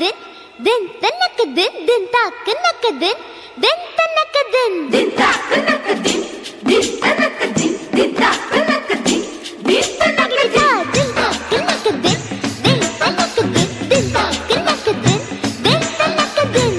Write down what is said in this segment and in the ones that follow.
din din tanakadin din takanakadin din tanakadin din takanakadin din tanakadin din takanakadin din tanakadin din takanakadin din tanakadin din takanakadin din tanakadin.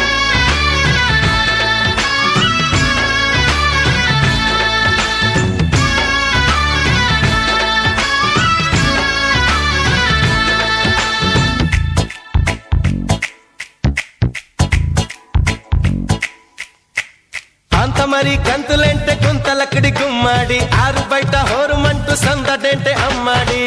మరి కంతులంటే గుంతలక్కడి గుమ్మాడి ఆరు బయట హోరుమంటూ సందడంటే అమ్మాడి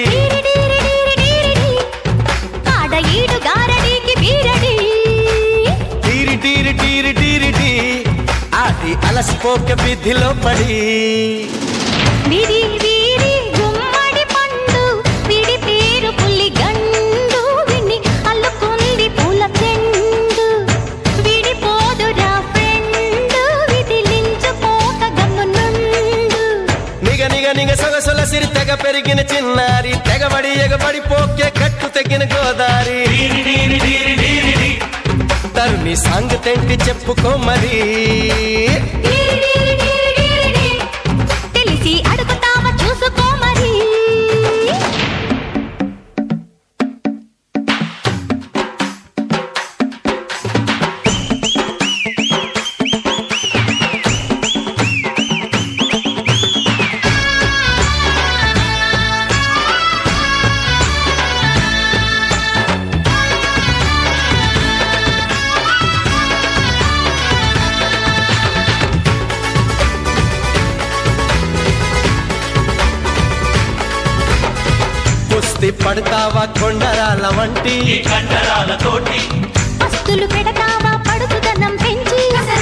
ఆడ ఈడు గారడీకి బీరడి టీరి టీరి టీరి టీరి tea ఆడి అలసిపోక విధిలో పడి వీరి వీరి గుమ్మడి పండు వీడి పేరు పుల్లి గండు విని అల్లుకుంది పూల చెండు వీడి పోదురా నిగ సొగసొల సిరి తెగ పెరిగిన చిన్నారి తెగబడి ఎగబడి పోకే కట్టు తెగిన గోదారి తరుణి సంగతేంటి చెప్పుకో మరి తెలిసి అడుగుతావా చూసుకో మరి పడతావా కొండరాల వంటి కండరాలతోటి అస్తులు పెడతావా పడుతుదనం పెంచి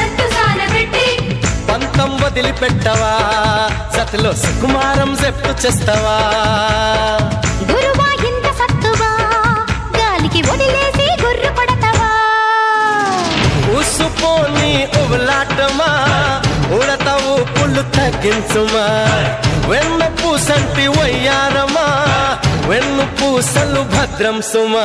పంతం వదిలిపెట్టవా సతిలో సుకుమారం జెప్తు చేస్తావా గురువా ఇంత సత్తువా గాలికి వదిలేసి గుర్రు పడతావా ఉసుపోని ఉబలాటమా ఉడతావు పుల్లు తగ్గించుమా వెన్న పూసంటి వయ్యారమా వెన్ను పూసలు భద్రం సుమా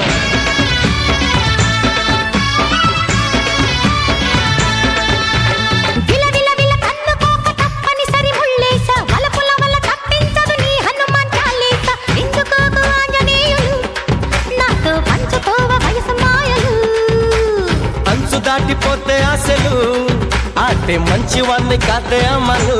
విలవిల కన్నుకోక తప్పనిసరి ముళ్ళేస వలపుల వల్ల తప్పించదు నీ హనుమాన్ చాలీస ఇందుకోకు ఆంజనేయులు నాతో పంచుకోవ వయసు మాయలు అంచు దాటిపోతే ఆశలు ఆటే మంచివాన్ని కాదే అమలు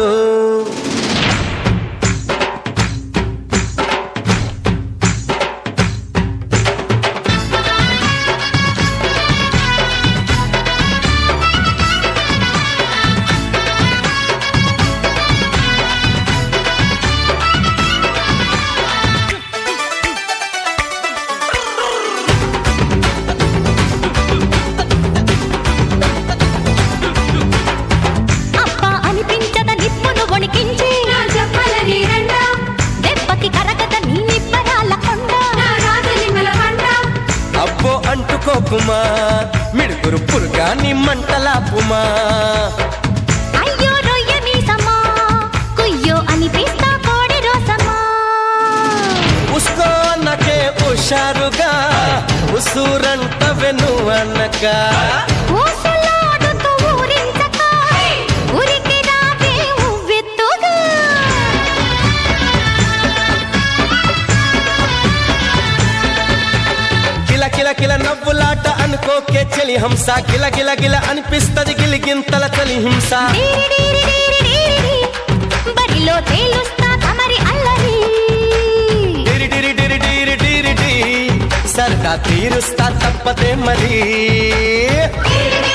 అంటుకోకుమా మిడుగురు పురుగాని మంటలాపుమా అయ్యో రొయ్య మీసమా కుయ్యో అనిపిస్తా కోడి రోసమా ఉస్కో అన్నకే హుషారుగా ఉసూరంట వెను అన్నక ఊసులాడుతూ ఊరించక ఉరికి రావే ఉవ్వెత్తుగా కిల కిల నవ్వులాట అనుకోకే చలి హంస గిల గిల గిల అనిపిస్తది గిలిగింతల చలి హింస బరిలో తేలుస్తా తమరి అల్లరి డిరి డిరి డిరి డిరి డిరి డి సరదా తీరుస్తా తప్పదే మరి